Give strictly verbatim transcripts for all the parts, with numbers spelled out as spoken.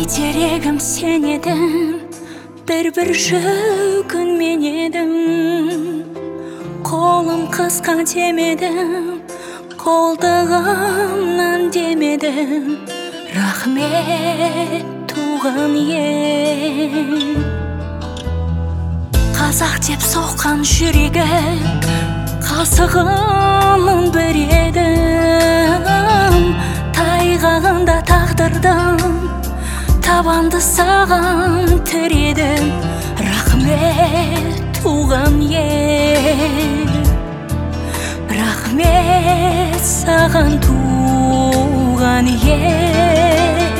Бәйтерегім сен едің, бір-бір жүгін мен едім. Қолым қысқа демедім, қолтығымнан демедім. Рахмет туған ел. Қазақ деп соққан жүрегі қасығымын бір едім. Тайғағында тағдырдың табанды саған тіредім. Рахмет туған ел. Рахмет саған туған ел.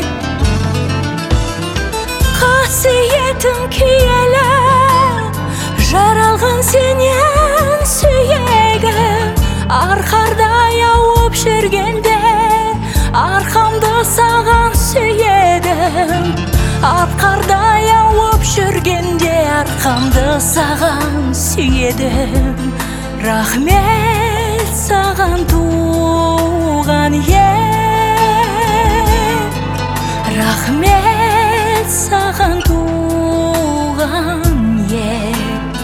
Қасиетім киелі жаралған сенен сүйегім. Арқардай ауып жүргенде арқамды саған сүйедім. Арқардай ауып жүргенде арқамды саған сүйедім. Рахмет саған туған ел. Рахмет саған туған ел.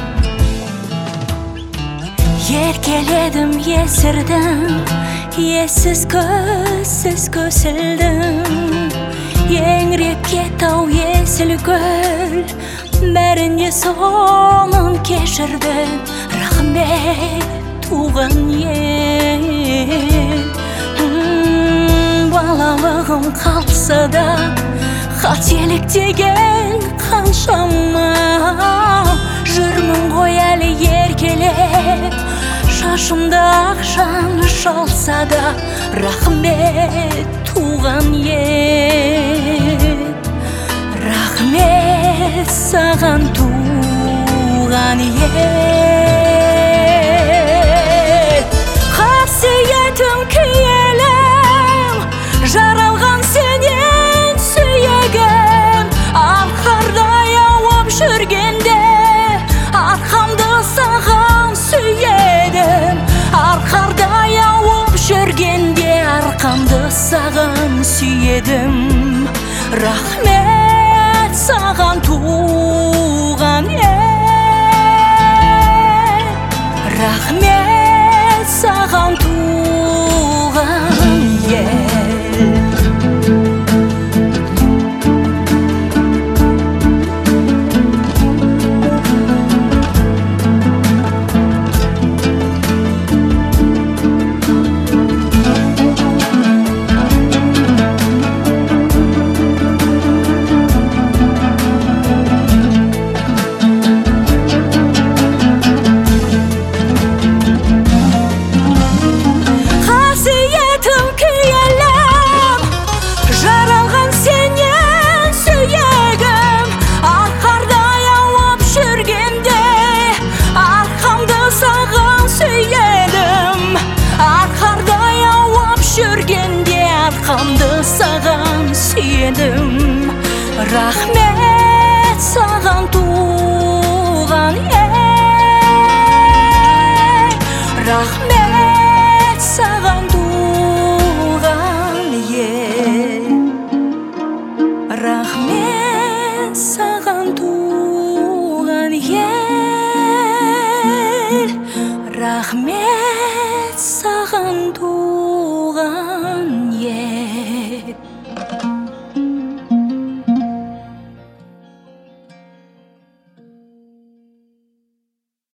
Еркеледім, есірдім, ессіз көзсіз көсілдім. Еңіреп кеттау есіл көл, бәріне соңын кешірдім. Рахмет туған ел. Балалығым қалса да қателік деген қаншама. Жүрмін ғой әлі еркелеп, шашымда ақшаң шалса да. Рахмет туған ел. Рахмет саған туған ел. Қасиетім киелім жаралған сенен сүйегім. Арқардай ауып жүргенде арқамды саған сүйедім. Арқардай ауып жүргенде арқамды саған сүйедім. Рахмет саған туған ел. Рахмет саған туған ел. Арқамды саған сүйедім. Рахмет